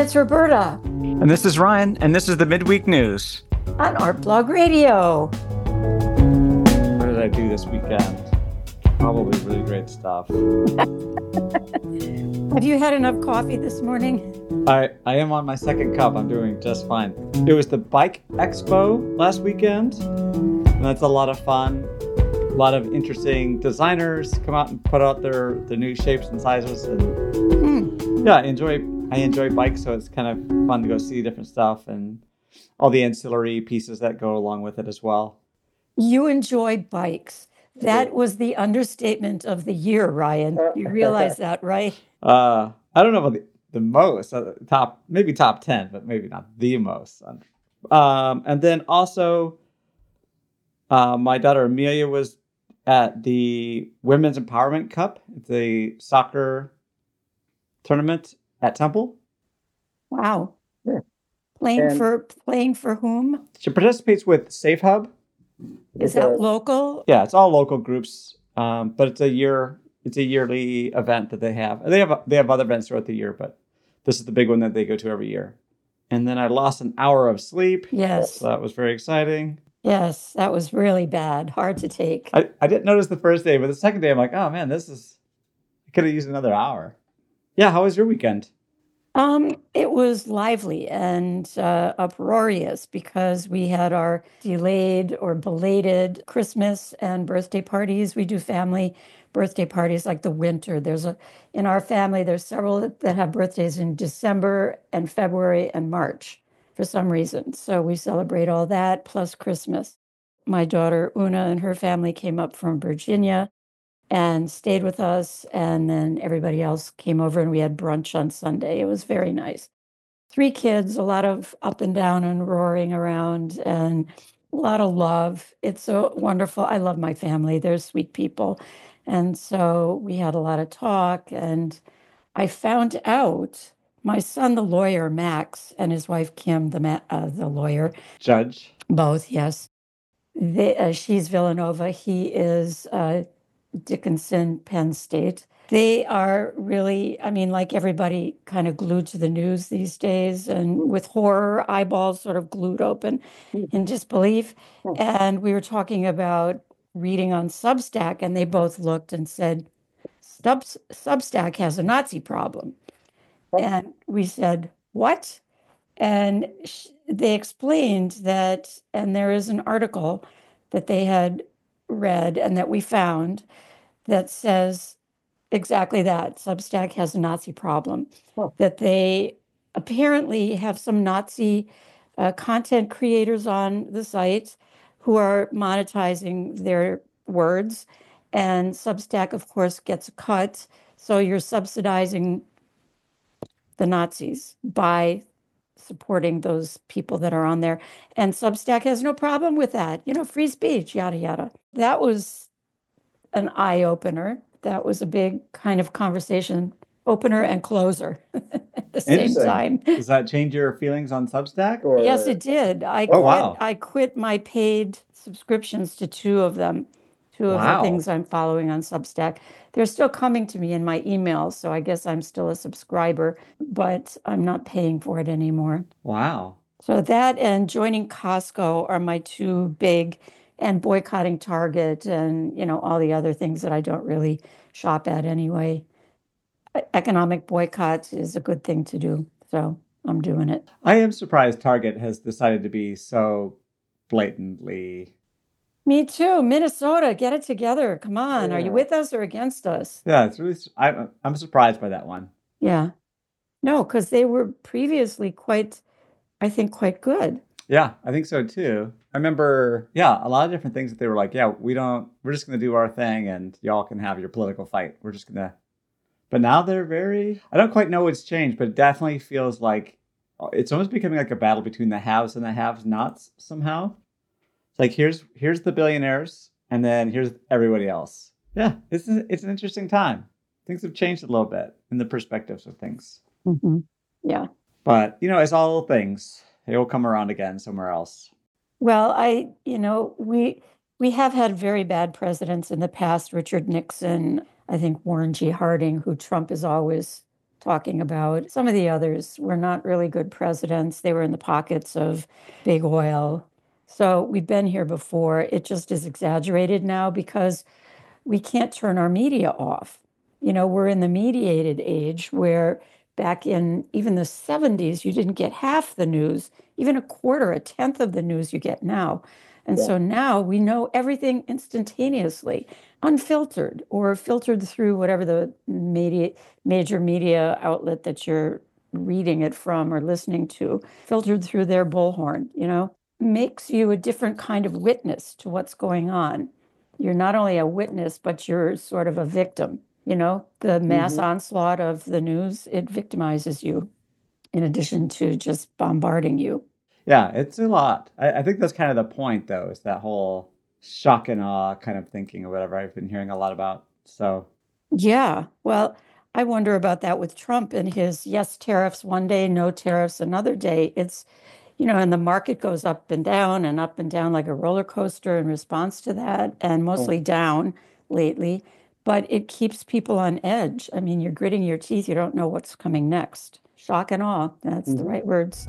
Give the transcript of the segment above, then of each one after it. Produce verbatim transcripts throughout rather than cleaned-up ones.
it's Roberta And this is Ryan, and this is the Midweek News. on Art Blog Radio. What did I do this weekend? Probably really great stuff. Have you had enough coffee this morning? I, I am on my second cup. I'm doing just fine. It was the Bike Expo last weekend, and that's a lot of fun. A lot of interesting designers come out and put out their, their new shapes and sizes. And Hmm. yeah, I enjoy I enjoy bikes, so it's kind of fun to go see different stuff and all the ancillary pieces that go along with it as well. You enjoy bikes. That was the understatement of the year, Ryan. You realize that, right? Uh, I don't know about the, the most, uh, top maybe top ten, but maybe not the most. Um, and then also, uh, my daughter Amelia was at the Women's Empowerment Cup, the soccer tournament at Temple. Wow. Playing And- for playing for whom? She participates with Safe Hub. Is that local? Yeah, it's all local groups, um, but it's a year. It's a yearly event that they have. They have they have other events throughout the year, but this is the big one that they go to every year. And then I lost an hour of sleep. Yes. So that was very exciting. Yes, that was really bad. Hard to take. I, I didn't notice the first day, but the second day I'm like, oh man, this is, I could have used another hour. Yeah, how was your weekend? Um, it was lively and uh, uproarious because we had our delayed or belated Christmas and birthday parties. We do family birthday parties like the winter. There's a in our family, there's several that have birthdays in December and February and March for some reason. So we celebrate all that plus Christmas. My daughter Una and her family came up from Virginia and stayed with us. And then everybody else came over and we had brunch on Sunday. It was very nice. Three kids, a lot of up and down and roaring around and a lot of love. It's so wonderful. I love my family. They're sweet people. And so we had a lot of talk. And I found out my son, the lawyer, Max, and his wife, Kim, the, ma- uh, the lawyer, Judge. both, yes. They, uh, she's Villanova. He is uh, Dickinson, Penn State. They are really, I mean, like everybody kind of glued to the news these days and with horror, eyeballs sort of glued open in disbelief. And we were talking about reading on Substack, and they both looked and said, Stub- Substack has a Nazi problem. And we said, what? And sh- they explained that, and there is an article that they had read and that we found that says exactly that. Substack has a Nazi problem, Oh. that they apparently have some Nazi uh, content creators on the site who are monetizing their words. And Substack, of course, gets a cut. So you're subsidizing the Nazis by supporting those people that are on there. And Substack has no problem with that. You know, free speech, yada, yada. That was an eye opener. That was a big kind of conversation opener and closer at the same Interesting. time. Does that change your feelings on Substack? Or? Yes, it did. I Oh, quit, wow. I quit my paid subscriptions to two of them, two of Wow. the things I'm following on Substack. They're still coming to me in my emails, so I guess I'm still a subscriber, but I'm not paying for it anymore. Wow. So that and joining Costco are my two big, and boycotting Target and, you know, all the other things that I don't really shop at anyway. E- Economic boycott is a good thing to do, so I'm doing it. I am surprised Target has decided to be so blatantly. Me too. Minnesota, get it together. Come on. Are you Yeah. with us or against us? Yeah, it's really. I, I'm surprised by that one. Yeah. No, because they were previously quite, I think, quite good. Yeah, I think so too. I remember, yeah, a lot of different things that they were like, yeah, we don't, we're just going to do our thing and y'all can have your political fight. We're just going to, but now they're very, I don't quite know what's changed, but it definitely feels like it's almost becoming like a battle between the haves and the have-nots somehow. It's like, here's, here's the billionaires and then here's everybody else. Yeah, it's, it's an interesting time. Things have changed a little bit in the perspectives of things. Mm-hmm. Yeah. But, you know, as all things, they will come around again somewhere else. Well, I, you know, we we have had very bad presidents in the past. Richard Nixon, I think Warren G. Harding, who Trump is always talking about. Some of the others were not really good presidents. They were in the pockets of big oil. So we've been here before. It just is exaggerated now because we can't turn our media off. You know, we're in the mediated age where back in even the seventies, you didn't get half the news, even a quarter, a tenth of the news you get now. And Yeah. so now we know everything instantaneously, unfiltered or filtered through whatever the media, major media outlet that you're reading it from or listening to, filtered through their bullhorn, you know, makes you a different kind of witness to what's going on. You're not only a witness, but you're sort of a victim. You know, the mass Mhm. onslaught of the news, it victimizes you in addition to just bombarding you. Yeah, it's a lot. I, I think that's kind of the point, though, is that whole shock and awe kind of thinking or whatever I've been hearing a lot about. So, Yeah, well, I wonder about that with Trump and his yes tariffs one day, no tariffs another day. It's, you know, and the market goes up and down and up and down like a roller coaster in response to that, and oh, mostly down lately. But it keeps people on edge. I mean, you're gritting your teeth. You don't know what's coming next. Shock and awe. That's the mhm. right words.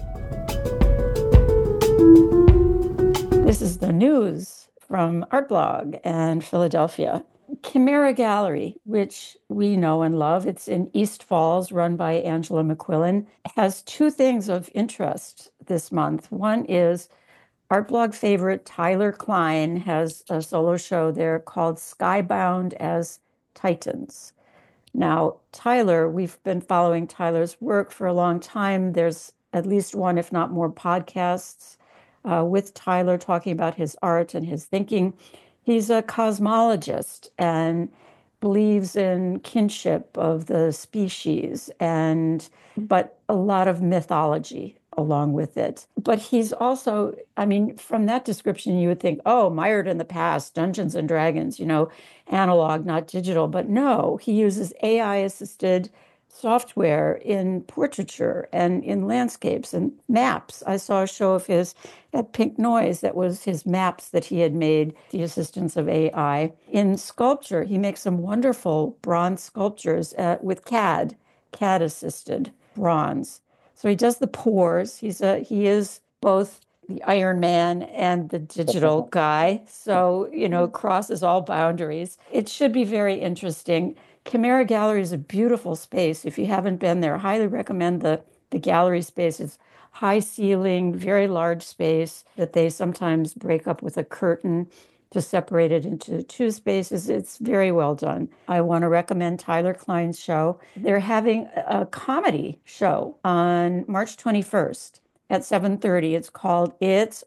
This is the news from Artblog and Philadelphia. Chimera Gallery, which we know and love, it's in East Falls, run by Angela McQuillan, has two things of interest this month. One is Artblog favorite Tyler Klein has a solo show there called Skybound as Titans. Now, Tyler, we've been following Tyler's work for a long time. There's at least one, if not more, podcasts uh, with Tyler talking about his art and his thinking. He's a cosmologist and believes in kinship of the species and but a lot of mythology along with it. But he's also, I mean, from that description, you would think, oh, mired in the past, Dungeons and Dragons, you know, analog, not digital. But no, he uses A I assisted software in portraiture and in landscapes and maps. I saw a show of his at Pink Noise that was his maps that he had made, the assistance of A I. In sculpture, he makes some wonderful bronze sculptures uh, with C A D, C A D assisted bronze. So he does the pours. He's a he is both the Iron Man and the digital guy. So, you know, crosses all boundaries. It should be very interesting. Chimera Gallery is a beautiful space. If you haven't been there, I highly recommend the, the gallery space. It's high ceiling, very large space that they sometimes break up with a curtain to separate it into two spaces. It's very well done. I want to recommend Tyler Klein's show. They're having a comedy show on March twenty-first at seven thirty. It's called It's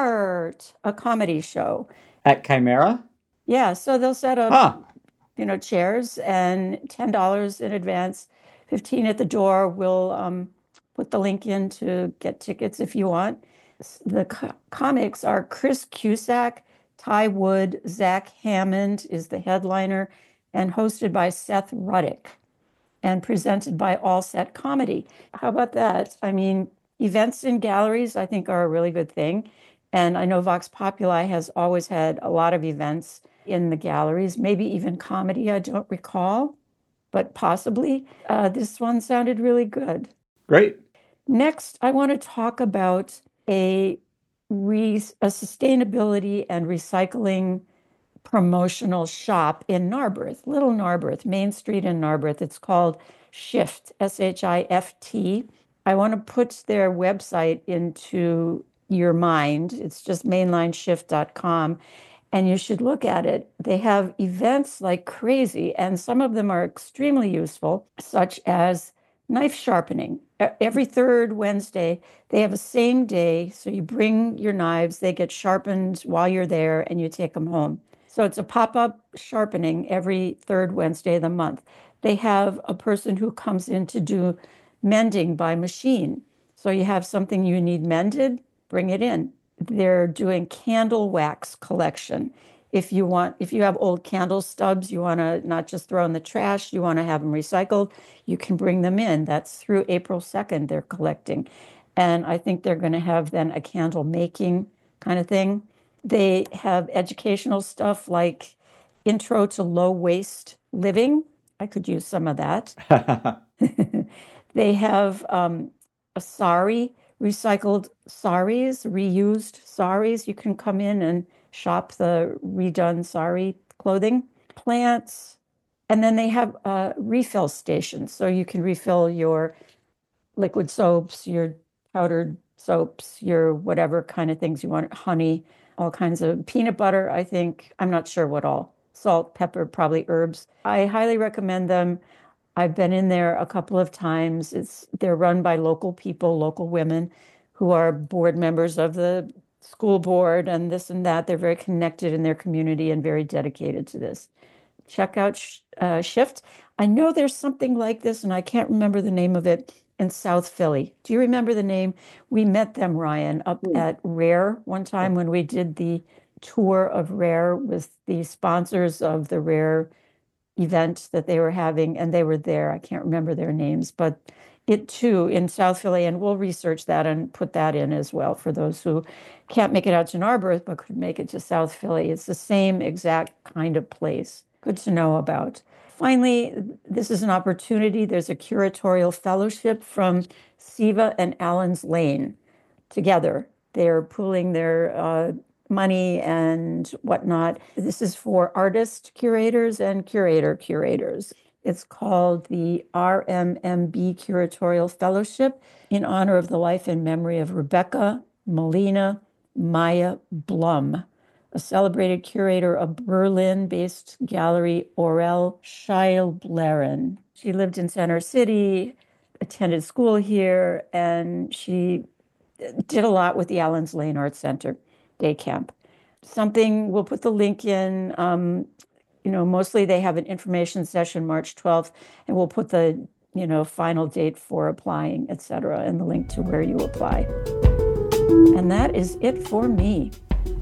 Art, a comedy show. At Chimera? Yeah, so they'll set up, Huh. you know, chairs and ten dollars in advance, fifteen at the door. We'll um, put the link in to get tickets if you want. The co- comics are Chris Cusack, Ty Wood, Zach Hammond is the headliner, and hosted by Seth Ruddick and presented by All Set Comedy. How about that? I mean, events in galleries, I think, are a really good thing. And I know Vox Populi has always had a lot of events in the galleries, maybe even comedy, I don't recall, but possibly. Uh, this one sounded really good. Great. Next, I want to talk about a, re- a sustainability and recycling promotional shop in Narberth, Little Narberth, Main Street in Narberth. It's called Shift, S H I F T. I want to put their website into your mind. It's just mainline shift dot com. And you should look at it. They have events like crazy, and some of them are extremely useful, such as knife sharpening. Every third Wednesday, they have a same day. So you bring your knives, they get sharpened while you're there, and you take them home. So it's a pop-up sharpening every third Wednesday of the month. They have a person who comes in to do mending by machine. So you have something you need mended, bring it in. They're doing candle wax collection. If you want, if you have old candle stubs, you want to not just throw in the trash, you want to have them recycled, you can bring them in. That's through April second, they're collecting. And I think they're going to have then a candle making kind of thing. They have educational stuff like Intro to Low Waste Living. I could use some of that. They have um, a sari, recycled saris, reused saris. You can come in and shop the redone sari clothing, plants, and then they have uh, refill stations. So you can refill your liquid soaps, your powdered soaps, your whatever kind of things you want, honey, all kinds of peanut butter, I think. I'm not sure what all. Salt, pepper, probably herbs. I highly recommend them. I've been in there a couple of times. It's they're run by local people, local women who are board members of the school board and this and that. They're very connected in their community and very dedicated to this. Check out Sh- uh, Shift. I know there's something like this, and I can't remember the name of it in South Philly. Do you remember the name? We met them, Ryan, up Hmm. at Rare one time when we did the tour of Rare with the sponsors of the Rare event that they were having, and they were there. I can't remember their names, but it too in South Philly, and we'll research that and put that in as well for those who can't make it out to Narberth but could make it to South Philly. It's the same exact kind of place. Good to know about. Finally, this is an opportunity. There's a curatorial fellowship from Siva and Allen's Lane together. They're pooling their uh, money and whatnot. This is for artist curators and curator curators. It's called the R M M B Curatorial Fellowship in honor of the life and memory of Rebecca Molina Maya Blum, a celebrated curator of Berlin-based gallery Aurel Scheiblerin. She lived in Center City, attended school here, and she did a lot with the Allen's Lane Art Center day camp. Something, we'll put the link in. Um, you know, mostly they have an information session March twelfth, and we'll put the, you know, final date for applying, et cetera, and the link to where you apply. And that is it for me.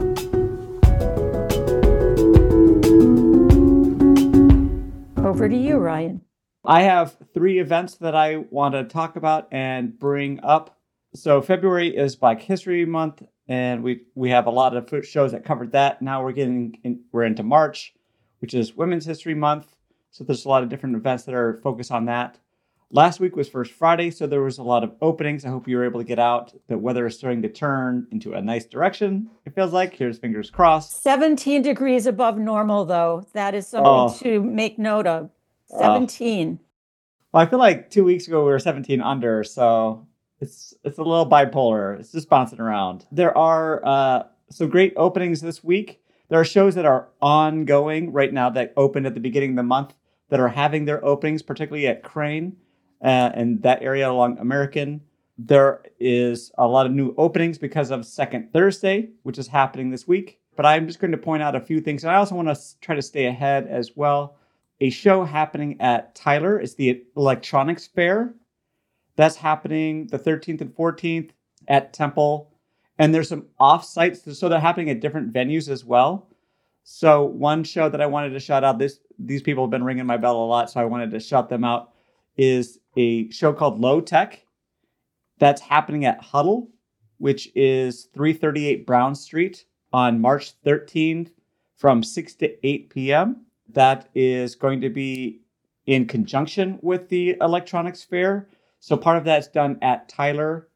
Over to you, Ryan. I have three events that I want to talk about and bring up. So February is Black History Month, and we we have a lot of shows that covered that. Now we're getting in, we're into March, which is Women's History Month. So there's a lot of different events that are focused on that. Last week was First Friday, so there was a lot of openings. I hope you were able to get out. The weather is starting to turn into a nice direction, it feels like. Here's fingers crossed. seventeen degrees above normal, though. That is something Oh. to make note of. Oh. seventeen. Well, I feel like two weeks ago we were seventeen under, so it's it's a little bipolar. It's just bouncing around. There are uh, some great openings this week. There are shows that are ongoing right now that opened at the beginning of the month that are having their openings, particularly at Crane uh, and that area along American. There is a lot of new openings because of Second Thursday, which is happening this week. But I'm just going to point out a few things. And I also want to try to stay ahead as well. A show happening at Tyler is the Electronics Fair. That's happening the thirteenth and fourteenth at Temple. And there's some off-sites, so they're happening at different venues as well. So one show that I wanted to shout out, this these people have been ringing my bell a lot, so I wanted to shout them out, is a show called Low Tech. That's happening at Huddle, which is three thirty-eight Brown Street on March thirteenth from six to eight p.m. That is going to be in conjunction with the Electronics Fair. So part of that's done at Tyler,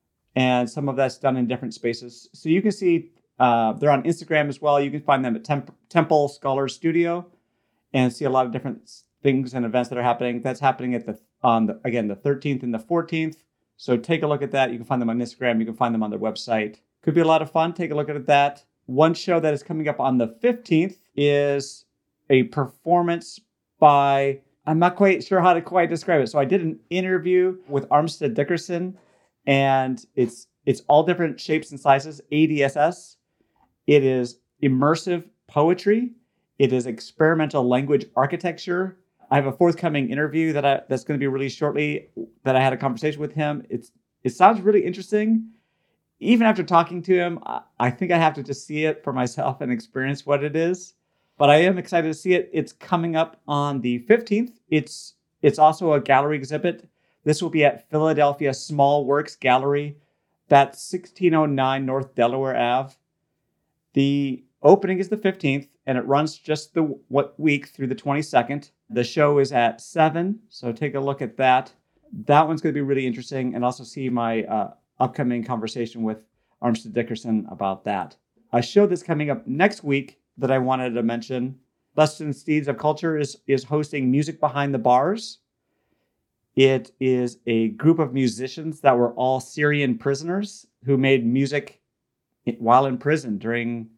and some of that's done in different spaces. So you can see uh, they're on Instagram as well. You can find them at Temp- Temple Scholar Studio and see a lot of different things and events that are happening. That's happening at the on the, again the thirteenth and the fourteenth. So take a look at that. You can find them on Instagram. You can find them on their website. Could be a lot of fun. Take a look at that. One show that is coming up on the fifteenth is a performance by, I'm not quite sure how to quite describe it. So I did an interview with Armstead Dickerson, and it's it's all different shapes and sizes, A D S S. It is immersive poetry. It is experimental language architecture. I have a forthcoming interview that I, that's going to be released shortly that I had a conversation with him. It's It sounds really interesting. Even after talking to him, I, I think I have to just see it for myself and experience what it is. But I am excited to see it. It's coming up on the fifteenth. It's it's also a gallery exhibit. This will be at Philadelphia Small Works Gallery. That's sixteen oh nine North Delaware Avenue. The opening is the fifteenth, and it runs just the what week through the twenty-second. The show is at seven, so take a look at that. That one's going to be really interesting, and also see my uh, upcoming conversation with Armstead Dickerson about that. A show that's coming up next week that I wanted to mention, Less Than Steeds of Culture is, is hosting Music Behind the Bars. It is a group of musicians that were all Syrian prisoners who made music while in prison during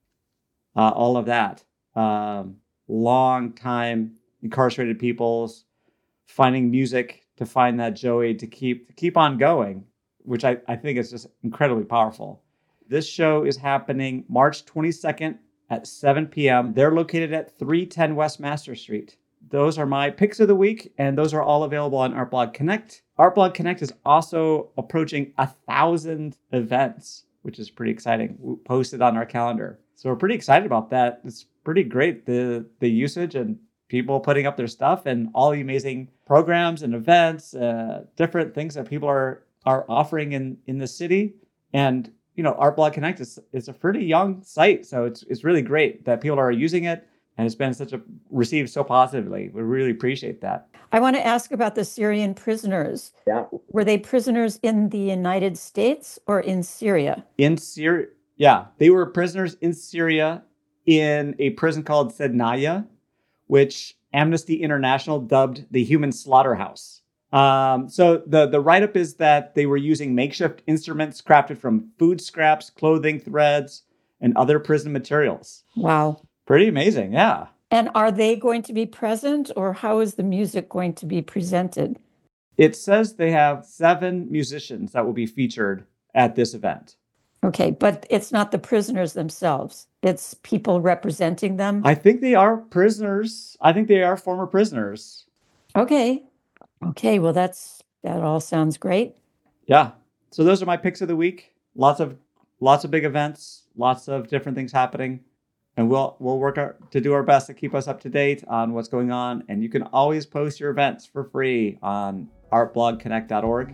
uh, all of that. Um, long time incarcerated peoples finding music to find that joy to keep to keep on going, which I, I think is just incredibly powerful. This show is happening March twenty-second at seven p.m. They're located at three ten West Master Street. Those are my picks of the week, and those are all available on Artblog Connect. Artblog Connect is also approaching a thousand events, which is pretty exciting. We posted on our calendar. So we're pretty excited about that. It's pretty great, the the usage and people putting up their stuff and all the amazing programs and events, uh, different things that people are are offering in, in the city. And, you know, Artblog Connect is, is a pretty young site. So it's it's really great that people are using it. And it's been such a received so positively. We really appreciate that. I want to ask about the Syrian prisoners. Yeah. Were they prisoners in the United States or in Syria? In Syria, yeah. They were prisoners in Syria in a prison called Sednaya, which Amnesty International dubbed the human slaughterhouse. Um, so the, the write-up is that they were using makeshift instruments crafted from food scraps, clothing, threads, and other prison materials. Wow. Pretty amazing, yeah. And are they going to be present, or how is the music going to be presented? It says they have seven musicians that will be featured at this event. Okay, but it's not the prisoners themselves. It's people representing them. I think they are prisoners. I think they are former prisoners. Okay. Okay, well, that's that all sounds great. Yeah. So those are my picks of the week. Lots of lots of big events, lots of different things happening. And we'll we'll work our, to do our best to keep us up to date on what's going on. And you can always post your events for free on artblog connect dot org.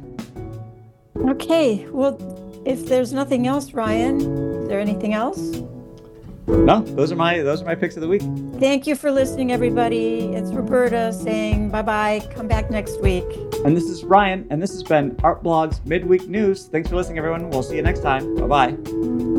Okay, well, if there's nothing else, Ryan, is there anything else? No, those are my those are my picks of the week. Thank you for listening, everybody. It's Roberta saying bye-bye. Come back next week. And this is Ryan, and this has been Artblog's Midweek News. Thanks for listening, everyone. We'll see you next time. Bye-bye.